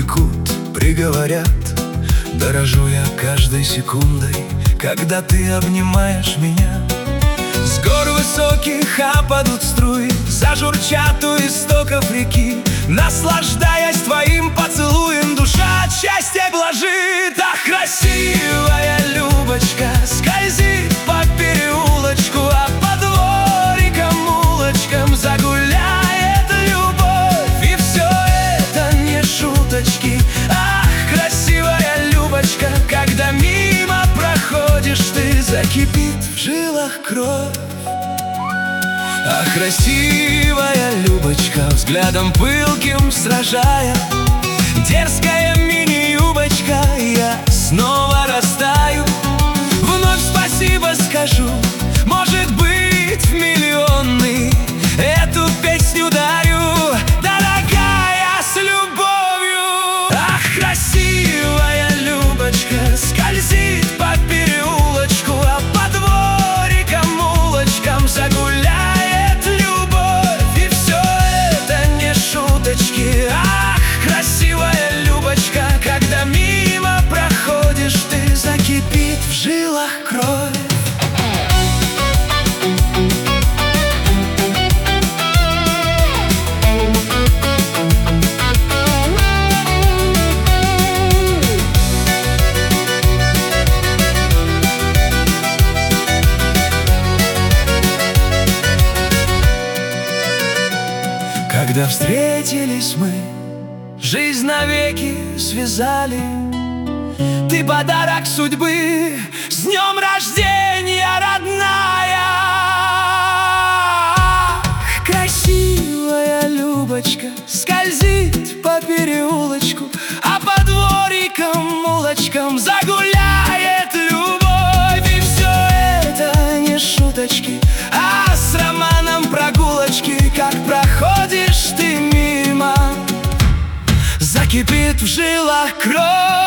упекут, приговорят. Дорожу я каждой секундой, когда ты обнимаешь меня. С гор высоких опадут струи, зажурчат у истоков реки. Наслаждаясь твоим поцелуем, душа от счастья блажит. Ах, красивая Любочка скользит по переулочку, а по дворикам, улочкам загуляет любовь. И все это не шуточки. Ах, красивая Любочка, когда мимо проходишь ты, закипит в жилах кровь. Ах, красивая Любочка, взглядом пылким сражая, дерзкая мини-юбочка, я снова растаю. Вновь спасибо скажу, может быть, в миллионный эту песню дарю, дорогая, с любовью. Ах, красивая Любочка скользит по переулочку, а по дворикам, улочкам загуляет любовь. И все это не шуточки. Ах, красивая Любочка, когда мимо проходишь ты, закипит в жилах кровь. Когда встретились мы, жизнь навеки связали. Ты подарок судьбы, с днем рождения, родная! Ах, красивая Любочка скользит по переулочку, а по дворикам, улочкам загуляет любовь. И все это не шуточки, а с романом прогулочки. Как проходишь ты мимо, закипит в жилах кровь.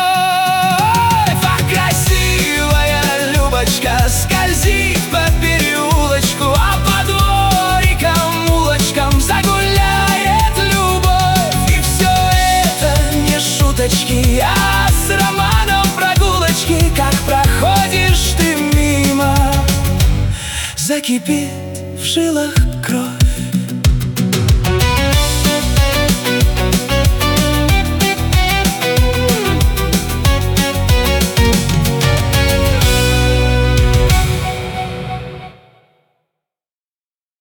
А красивая Любочка скользит по переулочку, а по дворикам, улочкам загуляет любовь. И все это не шуточки, а с романом прогулочки. Как проходишь ты мимо, закипит в жилах кровь.